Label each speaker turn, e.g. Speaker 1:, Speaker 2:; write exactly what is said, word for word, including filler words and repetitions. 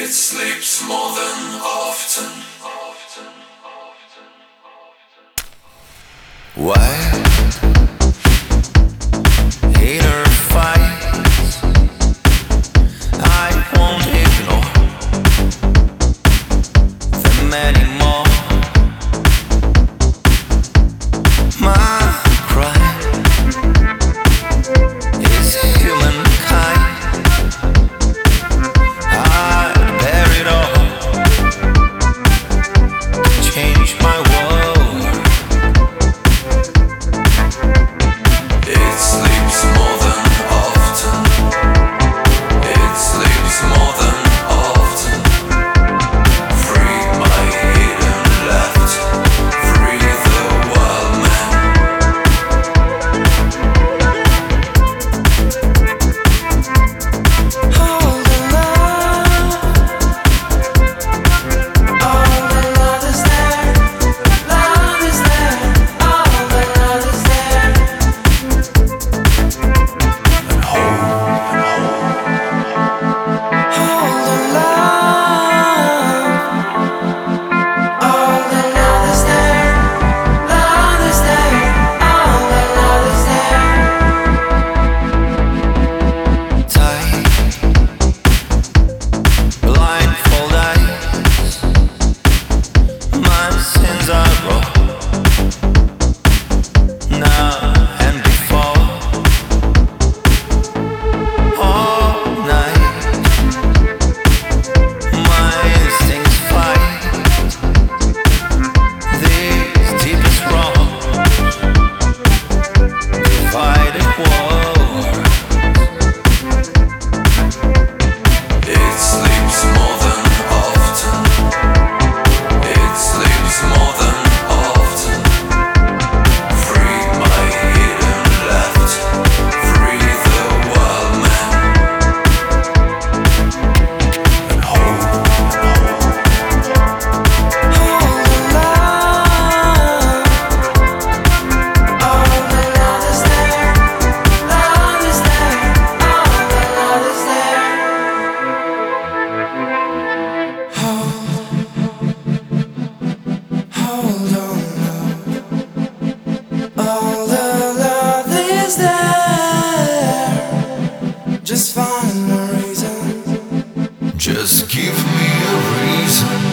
Speaker 1: It sleeps more than often.
Speaker 2: Why? Hater fights, I won't ignore them anymore. My cry is humankind. I bear it all to change my world.
Speaker 1: It sleeps more than often. It sleeps more than often. Free my hidden left. Free the wild man.
Speaker 3: All the love, all the love is there. Love is there. All the love is there. All the love, all the love is there. Love is there. All the love is there.
Speaker 2: Tight, blindfold eyes, my sins are raw, now and before. All night, my instincts fight these deepest wrongs, divided war.
Speaker 1: It sleeps more than often. It sleeps more than often. Free my hidden left. Free the wild man. And hold,
Speaker 3: All the love, all the love is there. Love is there. All the love is there. Hold, hold on, love. All the love is there. Just find a reason.
Speaker 2: Just give me a reason.